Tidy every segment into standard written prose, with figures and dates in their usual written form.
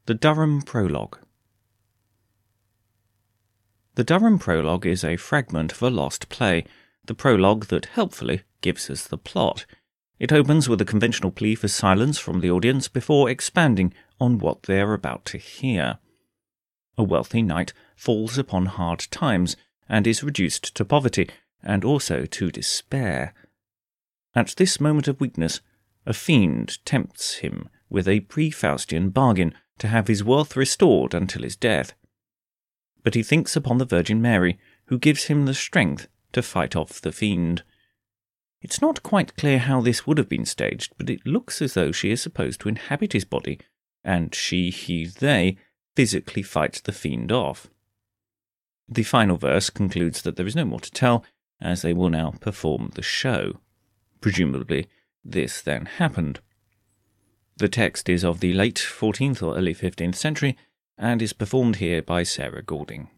The Durham Prologue. The Durham Prologue is a fragment of a lost play, the prologue that helpfully gives us the plot. It opens with a conventional plea for silence from the audience before expanding on what they are about to hear. A wealthy knight falls upon hard times and is reduced to poverty, and also to despair. At this moment of weakness, a fiend tempts him with a pre-Faustian bargain to have his wealth restored until his death. But he thinks upon the Virgin Mary, who gives him the strength to fight off the fiend. It's not quite clear how this would have been staged, but it looks as though she is supposed to inhabit his body, and she, he, they physically fight the fiend off. The final verse concludes that there is no more to tell, as they will now perform the show. Presumably, this then happened. The text is of the late 14th or early 15th century, and is performed here by Sarah Golding.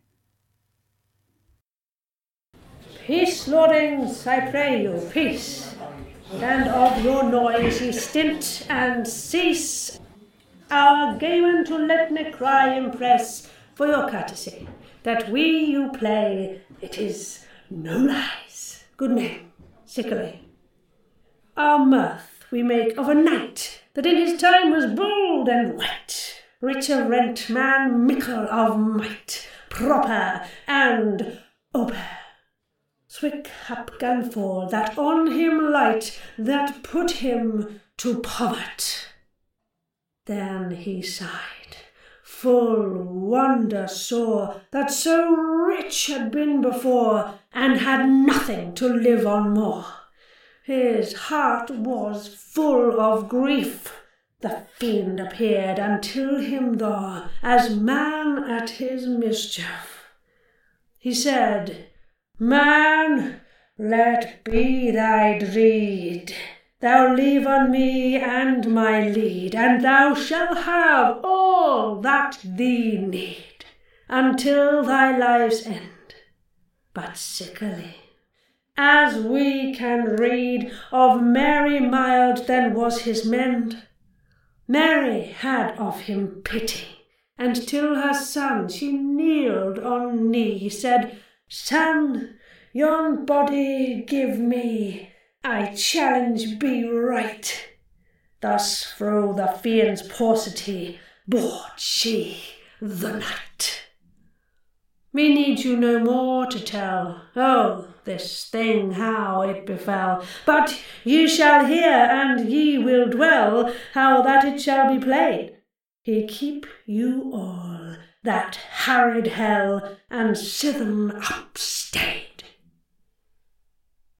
Peace, lordings, I pray you, peace, and of your noisy stint and cease. Our gamen to let me cry impress for your courtesy, that we you play, it is no lies. Good name, Sicily. Our mirth we make of a knight, that in his time was bold and white, rich of rent, man mickle of might, proper and oper. Swick up Gunfall, that on him light, that put him to povert. Then he sighed, full wonder sore, that so rich had been before, and had nothing to live on more. His heart was full of grief. The fiend appeared until him there, as man at his mischief. He said, Man, let be thy dread. Thou leave on me and my lead, and thou shalt have all that thee need, until thy life's end. But sickly, as we can read of Mary mild, then was his mend. Mary had of him pity, and till her son she kneeled on knee, said, Son, yon body give me, I challenge be right. Thus through the fiend's paucity bought she the night. Me need you no more to tell, oh, this thing how it befell, but ye shall hear, and ye will dwell, how that it shall be played. He keep you all that harried hell, and sithen upstayed.